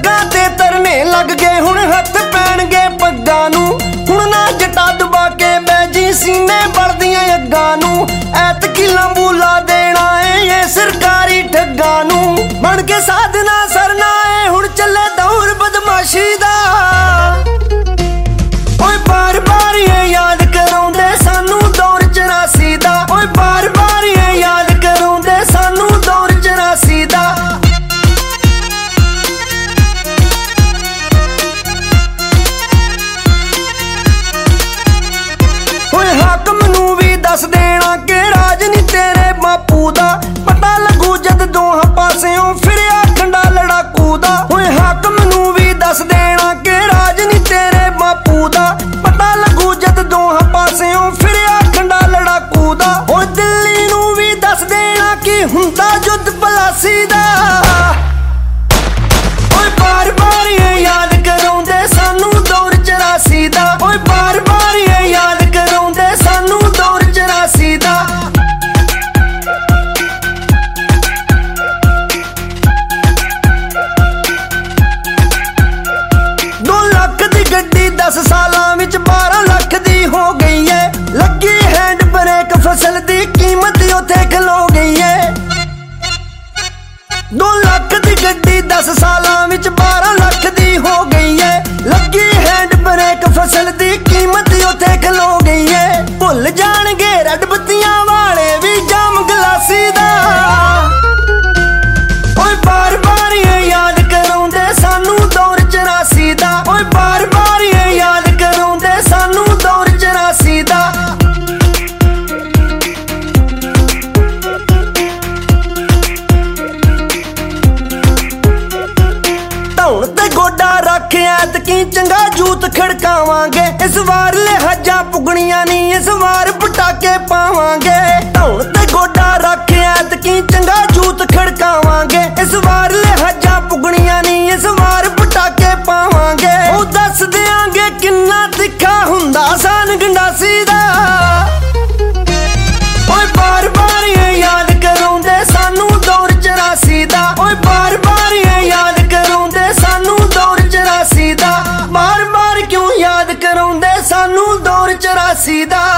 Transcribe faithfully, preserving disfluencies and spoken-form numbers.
सड़कां ते धरने लग गए हुण हत्थ पैणगे पग्गां नूं हुण ना जटा दबा के बैजी सीने बलदियां अग्गां नूं ऐतकी लंबूला देना ए सरकारी ठग्गां नूं बन के साधना सरना ए हुण चले दौर बदमाशी दा ओए बार बार ये याद कराउंदे सानू दौर चौरासी दा ओए बार बार ये याद कराउंदे सानू दौर चौरासी दा ओए हाकम नू भी दस देना कि राज नी तेरे बापू दा पता लगू जद दोहां पासियों फिरिया खंडा लड़ाकू दा ओए हाकम नू भी दस देना कि राज नी तेरे बापू दा पता लगू जद दोहां पासियों फिरिया खंडा लड़ाकू दा ओए दिल्ली नू भी दस देना कि हुंदा युद्ध पलासी दा ओए बार बार ये याद कराउंदे सानू दौर चौरासी दा ओए बार बार ये याद कराउंदे सानू दौर चौरासी दा दो लख दी गड्डी दस सालां विच बारह लख दी हो गई है लगी हैंड ब्रेक फसल दी कीमत उत्थे खलो गई है दो लख दी गड्डी दस सालां विच बारह लख दी हो गई है लगी हैंड ब्रेक फसल दी कीमत उत्थे खलो गई है भुल जाणगे रड बत्तियां वाले भी जाम गलासी दा ओए बार बार ये याद कराउंदे सानू दौर चौरासी दा ओए बार बार ये याद कराउंदे सानू दौर चौरासी दा धौण ते गोडा रख ऐतकी चंगा जूत खड़कावांगे इस वार लिहाजा पुगणियां नी इस वार पटाके पावांगे धौण ते गोडा रख ऐतकी चंगा जूत खड़कावांगे इस वार लिहाजा पुगणियां नी इस वार पटाके पावांगे ओ दस देंगे किन्ना तिखा हुंदा सान गंडासी दा ओए बार बार ये याद कराउंदे सानू दौर चौरासी दा ओए बार बार ये याद कराउंदे सानू दौर चौरासी दा बार बार क्यों याद कराउंदे सानू दौर चौरासी दा।